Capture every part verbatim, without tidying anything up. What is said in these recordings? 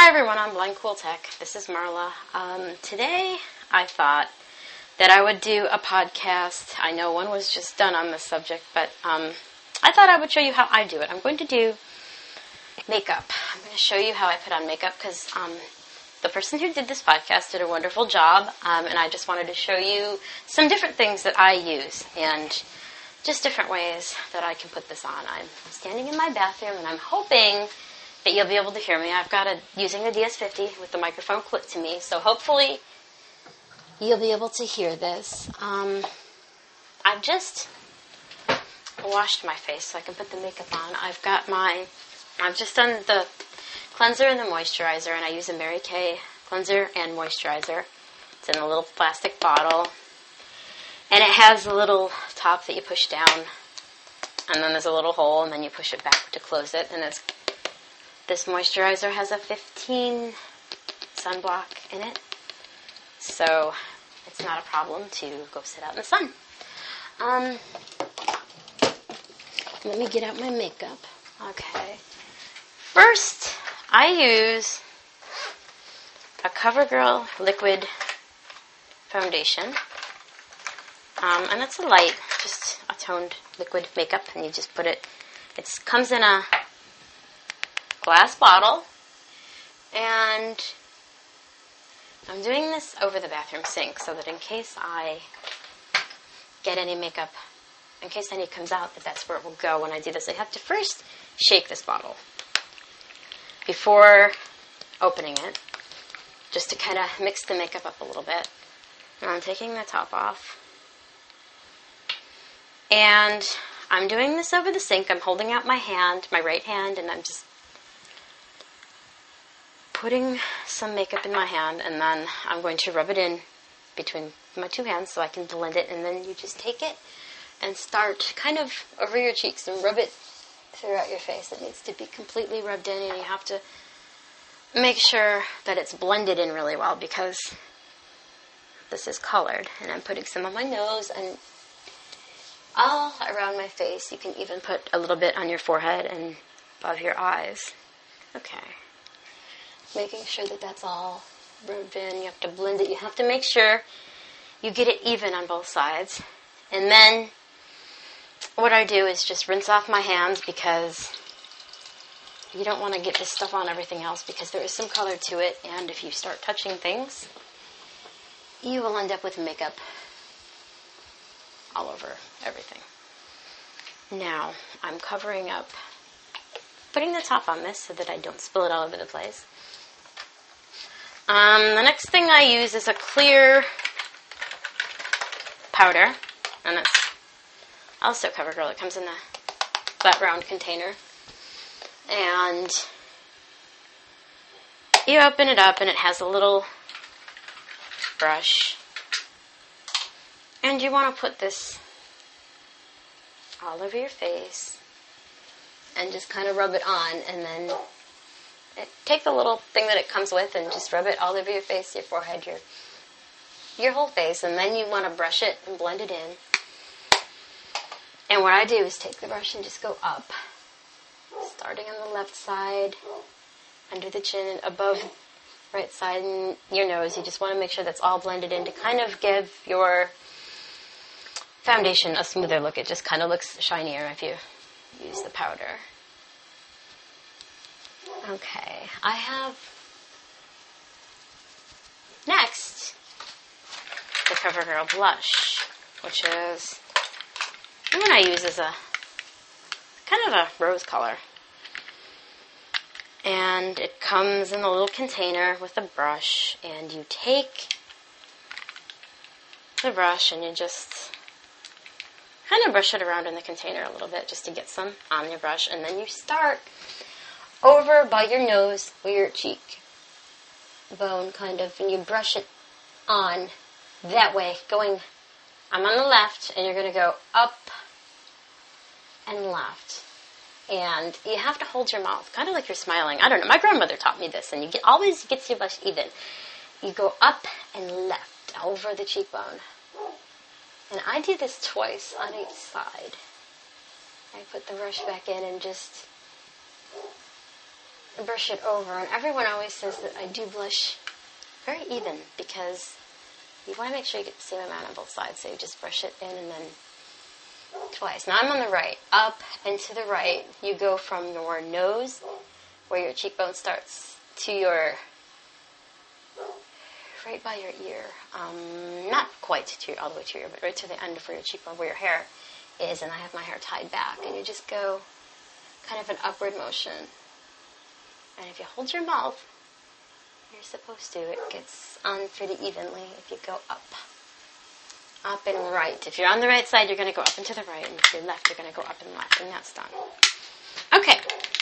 Hi everyone, I'm Blind Cool Tech. This is Marla. Um, today I thought that I would do a podcast. I know one was just done on this subject, but um, I thought I would show you how I do it. I'm going to do makeup. I'm going to show you how I put on makeup because um, the person who did this podcast did a wonderful job, um, and I just wanted to show you some different things that I use and just different ways that I can put this on. I'm standing in my bathroom and I'm hoping that you'll be able to hear me. I've got a using a D S fifty with the microphone clipped to me, so hopefully you'll be able to hear this. Um, I've just washed my face so I can put the makeup on. I've got my, I've just done the cleanser and the moisturizer, and I use a Mary Kay cleanser and moisturizer. It's in a little plastic bottle, and it has a little top that you push down, and then there's a little hole, and then you push it back to close it, and it's This moisturizer has a fifteen sunblock in it, so it's not a problem to go sit out in the sun. Um, let me get out my makeup. Okay. First, I use a CoverGirl liquid foundation, um, and it's a light, just a toned liquid makeup, and you just put it, it comes in a glass bottle, and I'm doing this over the bathroom sink so that in case I get any makeup, in case any comes out, that that's where it will go when I do this. I have to first shake this bottle before opening it, just to kind of mix the makeup up a little bit. And I'm taking the top off, and I'm doing this over the sink. I'm holding out my hand, my right hand, and I'm just putting some makeup in my hand, and then I'm going to rub it in between my two hands so I can blend it, and then you just take it and start kind of over your cheeks and rub it throughout your face. It needs to be completely rubbed in, and you have to make sure that it's blended in really well because this is colored, and I'm putting some on my nose and all around my face. You can even put a little bit on your forehead and above your eyes. Okay. Making sure that that's all rubbed in. You have to blend it. You have to make sure you get it even on both sides. And then what I do is just rinse off my hands because you don't want to get this stuff on everything else because there is some color to it. And if you start touching things, you will end up with makeup all over everything. Now, I'm covering up, putting the top on this so that I don't spill it all over the place. Um, the next thing I use is a clear powder, and it's also CoverGirl. It comes in a flat round container, and you open it up, and it has a little brush, and you want to put this all over your face, and just kind of rub it on, and then take the little thing that it comes with and just rub it all over your face, your forehead, your your whole face, and then you want to brush it and blend it in. And what I do is take the brush and just go up, starting on the left side, under the chin, above right side, and your nose. You just want to make sure that's all blended in to kind of give your foundation a smoother look. It just kind of looks shinier if you use the powder. Okay, I have next the CoverGirl blush, which is, the one I use is a kind of a rose color. And it comes in a little container with a brush, and you take the brush and you just kind of brush it around in the container a little bit just to get some on your brush, and then you start over by your nose or your cheek bone, kind of, and you brush it on that way, going, I'm on the left, and you're going to go up and left. And you have to hold your mouth, kind of like you're smiling. I don't know, my grandmother taught me this, and you get always gets your blush even. You go up and left, over the cheekbone. And I do this twice on each side. I put the brush back in and just brush it over. And everyone always says that I do blush very even because you want to make sure you get the same amount on both sides. So you just brush it in and then twice. Now I'm on the right. Up and to the right. You go from your nose, where your cheekbone starts, to your, right by your ear. Um, not quite to your, all the way to your ear, but right to the end of where your cheekbone, where your hair is. And I have my hair tied back. And you just go kind of an upward motion. And if you hold your mouth, you're supposed to, it gets on pretty evenly if you go up. Up and right. If you're on the right side, you're going to go up and to the right. And if you're left, you're going to go up and left. And that's done. Okay.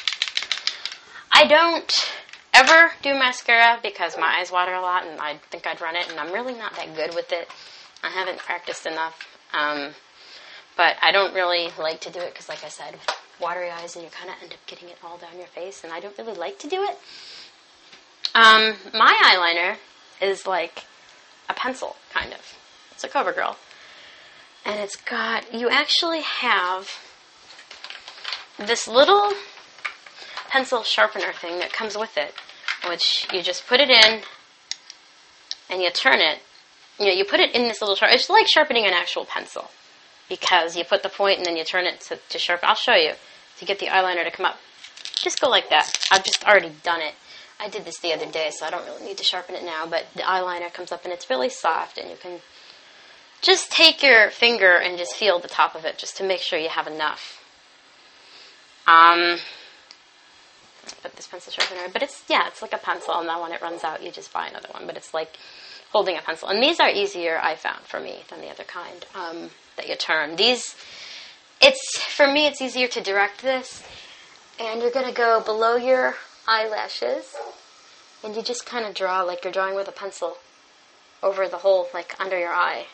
I don't ever do mascara because my eyes water a lot and I think I'd run it. And I'm really not that good with it. I haven't practiced enough. Um, but I don't really like to do it because, like I said, watery eyes and you kind of end up getting it all down your face. And I don't really like to do it. Um, my eyeliner is like a pencil, kind of. It's a CoverGirl. And it's got, you actually have this little pencil sharpener thing that comes with it, which you just put it in and you turn it. You know, you put it in this little sharp. It's like sharpening an actual pencil because you put the point and then you turn it to, to sharpen. I'll show you to get the eyeliner to come up. Just go like that. I've just already done it. I did this the other day, so I don't really need to sharpen it now, but the eyeliner comes up and it's really soft, and you can just take your finger and just feel the top of it just to make sure you have enough. Um, put this pencil sharpener, but it's, yeah, it's like a pencil, and then when it runs out, you just buy another one, but it's like holding a pencil. And these are easier, I found, for me, than the other kind um, that you turn. These, it's, for me, it's easier to direct this, and you're going to go below your eyelashes, and you just kind of draw like you're drawing with a pencil over the whole, like under your eye.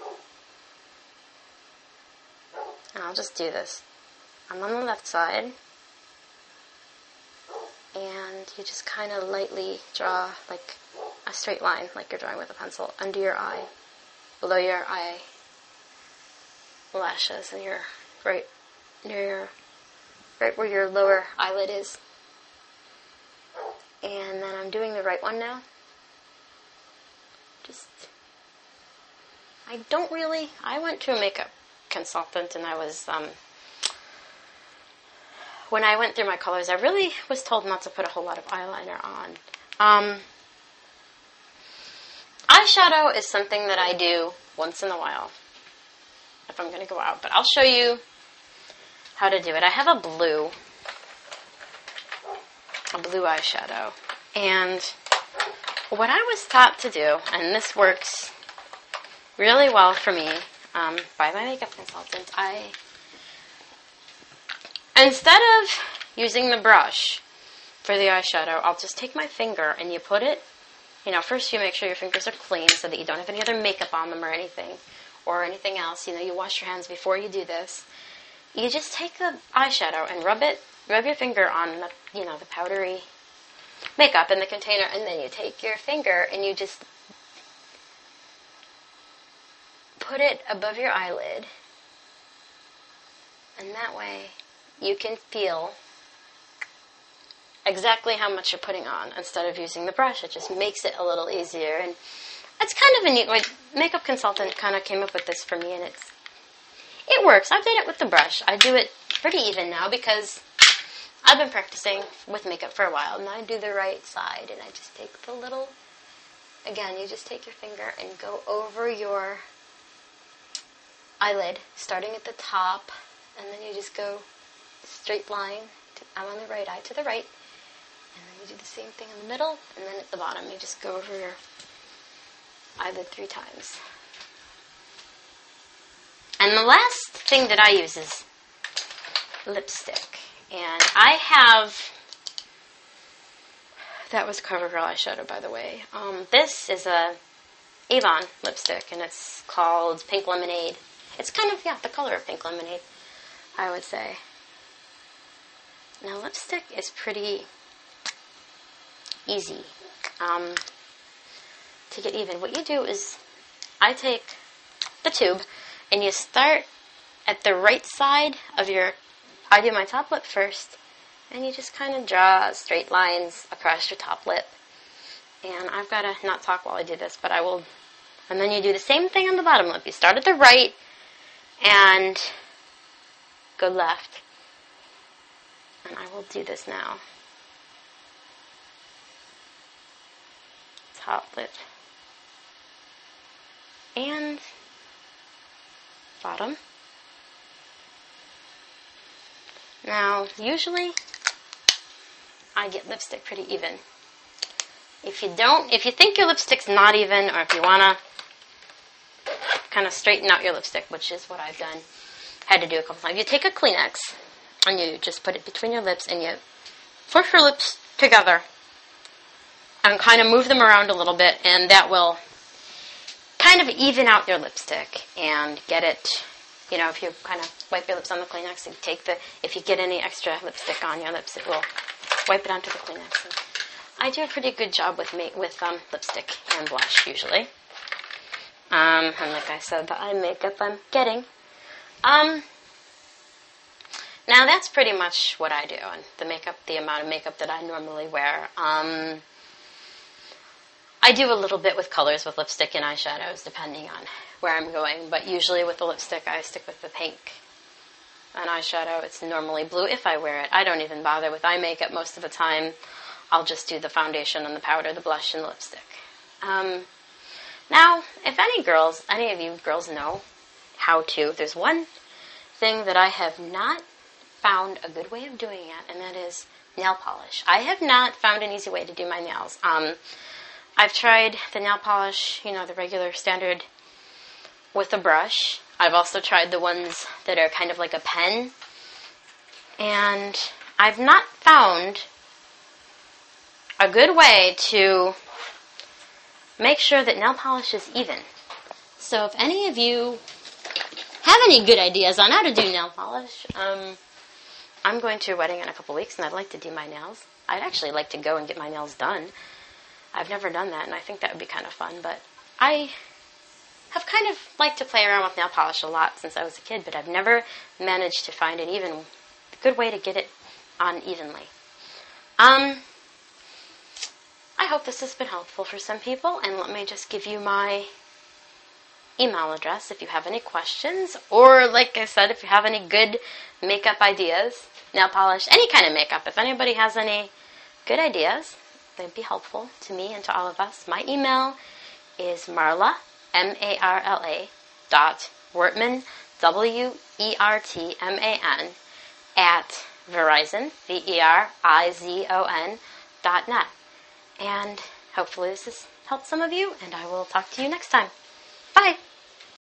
And I'll just do this. I'm on the left side, and you just kind of lightly draw like a straight line, like you're drawing with a pencil, under your eye, below your eye lashes, and your right near your, right where your lower eyelid is. And then I'm doing the right one now. Just, I don't really, I went to a makeup consultant and I was, um, when I went through my colors, I really was told not to put a whole lot of eyeliner on. Um, eyeshadow is something that I do once in a while if I'm going to go out, but I'll show you how to do it. I have a blue. a blue eyeshadow. And what I was taught to do, and this works really well for me, um, by my makeup consultant, I, instead of using the brush for the eyeshadow, I'll just take my finger and you put it, you know, first you make sure your fingers are clean so that you don't have any other makeup on them or anything, or anything else. You know, you wash your hands before you do this. You just take the eyeshadow and rub it Rub your finger on the, you know, the powdery makeup in the container, and then you take your finger and you just put it above your eyelid, and that way you can feel exactly how much you're putting on instead of using the brush. It just makes it a little easier, and it's kind of a neat way. Makeup consultant kind of came up with this for me, and it's it works. I've done it with the brush. I do it pretty even now because I've been practicing with makeup for a while, and I do the right side, and I just take the little, again, you just take your finger and go over your eyelid, starting at the top, and then you just go straight line. To, I'm on the right eye to the right, and then you do the same thing in the middle, and then at the bottom, you just go over your eyelid three times. And the last thing that I use is lipstick. And I have, that was CoverGirl eyeshadow, by the way. Um, this is a Avon lipstick, and it's called Pink Lemonade. It's kind of, yeah, the color of Pink Lemonade, I would say. Now, lipstick is pretty easy um, to get even. What you do is, I take the tube, and you start at the right side of your, I do my top lip first, And you just kind of draw straight lines across your top lip. And I've got to not talk while I do this, but I will. And then you do the same thing on the bottom lip. You start at the right and go left. And I will do this now. Top lip. And bottom. Now, usually, I get lipstick pretty even. If you don't, if you think your lipstick's not even, or if you want to kind of straighten out your lipstick, which is what I've done, had to do a couple times, you take a Kleenex, and you just put it between your lips, and you push your lips together, and kind of move them around a little bit, and that will kind of even out your lipstick, and get it, you know, if you kind of wipe your lips on the Kleenex, and take the, if you get any extra lipstick on your lips, it will wipe it onto the Kleenex. And I do a pretty good job with ma- with um, lipstick and blush, usually. Um, and like I said, the eye makeup I'm getting. Um, now that's pretty much what I do, and the makeup, the amount of makeup that I normally wear. Um, I do a little bit with colors with lipstick and eyeshadows, depending on where I'm going, but usually with the lipstick, I stick with the pink. And eyeshadow, it's normally blue if I wear it. I don't even bother with eye makeup most of the time. I'll just do the foundation and the powder, the blush, and the lipstick. Um, now, if any girls, any of you girls know how to, there's one thing that I have not found a good way of doing it, and that is nail polish. I have not found an easy way to do my nails. Um, I've tried the nail polish, you know, the regular standard with a brush. I've also tried the ones that are kind of like a pen. And I've not found a good way to make sure that nail polish is even. So if any of you have any good ideas on how to do nail polish, um, I'm going to a wedding in a couple weeks, and I'd like to do my nails. I'd actually like to go and get my nails done. I've never done that, and I think that would be kind of fun, but I have kind of liked to play around with nail polish a lot since I was a kid, but I've never managed to find an even good way to get it on evenly. Um, I hope this has been helpful for some people, and let me just give you my email address if you have any questions, or like I said, if you have any good makeup ideas, nail polish, any kind of makeup. If anybody has any good ideas, they'd be helpful to me and to all of us. My email is Marla, M A R L A, dot Wertman, W E R T M A N, at Verizon, V E R I Z O N, dot net. And hopefully this has helped some of you, and I will talk to you next time.